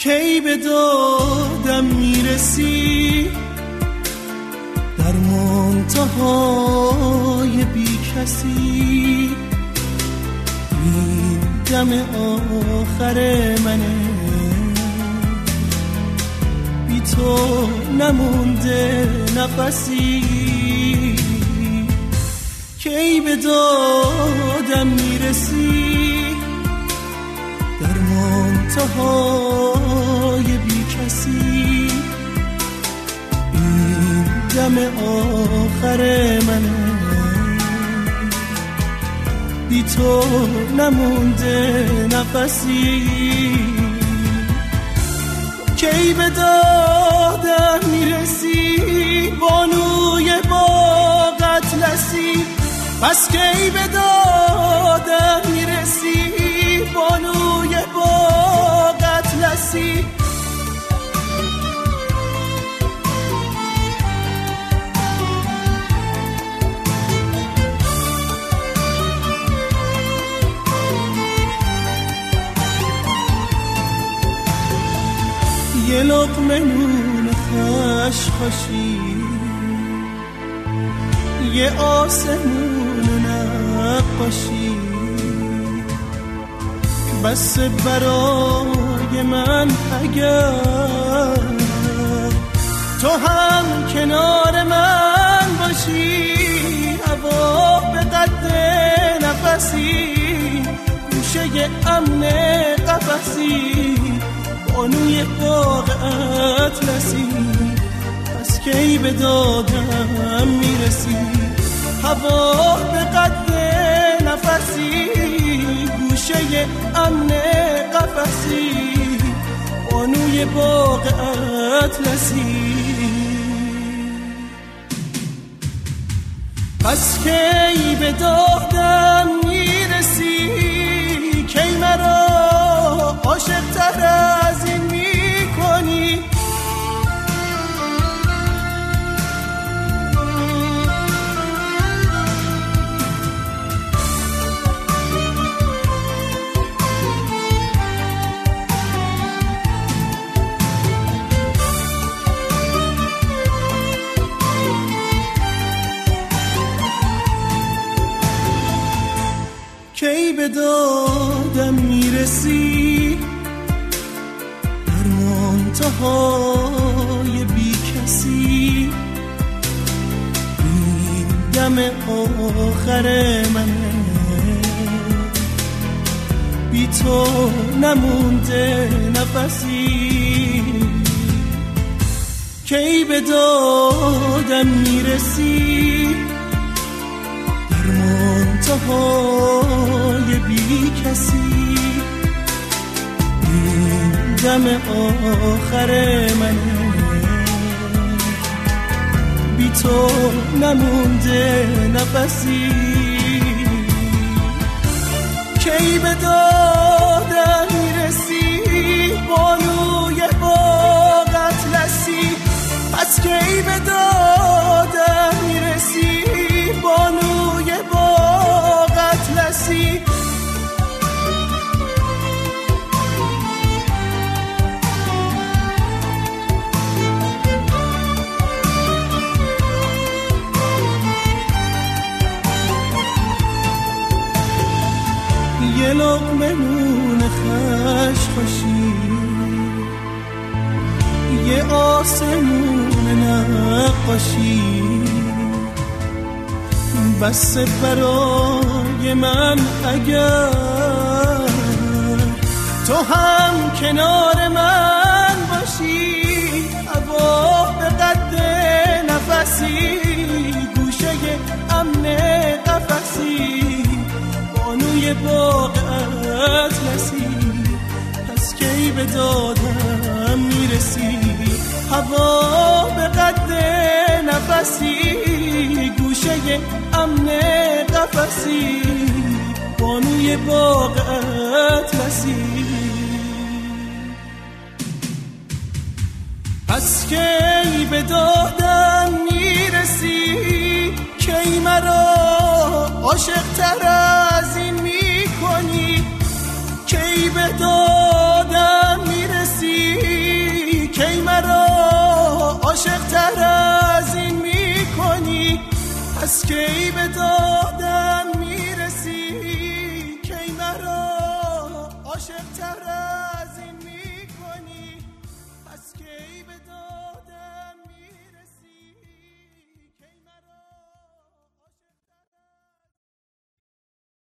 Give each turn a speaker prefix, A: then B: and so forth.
A: کی به دادم میرسی در منتهای بی کسی، این دم آخر منه، بی تو نمونده نفسی. کی به دادم میرسی در منتهای بی کسی، این دم آخر منه، بی تو نمونده نفسی. کی به دادم میرسی بانوی باغ اطلسی، پس کی به دادم میرسی بانوی باغ اطلسی. یه لقمه نون خشخاشی، یه آسمون نقاشی، بس برای من اگر تو هم کنار من باشی. هوا به قد نفسی، گوشه امن قفسی، بانوی باغ اطلسی. پس کی به دادم میرسی هوا به قد نفسی، گوشه امن قفسی، بانوی باغ اطلسی. پس کی به دادم میرسی، کی مرا عاشق تر از این میکنی. کی به دادم میرسی در منتهای بی کسی، این دم آخر منه، بی تو نمونده نفسی. کی به دادم میرسی در منتهای بی کسی، این دم آخر منه، بی تو نمونده نفسی. کی به دادم میرسی بانوی باغ اطلسی، پس کی به دادم میرسی بانوی باغ اطلسی. یه لقمه نون خشخاشی، یه آسمون نقاشی، بس برای من اگر تو هم کنار من باشی. هوا به قد نفسی، گوشه امن قفسی، بانوی باغ اطلسی. پس کی به دادم میرسی هوا به قد نفسی، گوشه امن قفسی، بانوی باغ اطلسی. پس کی به دادم میرسی، کی مرا عاشق تر از این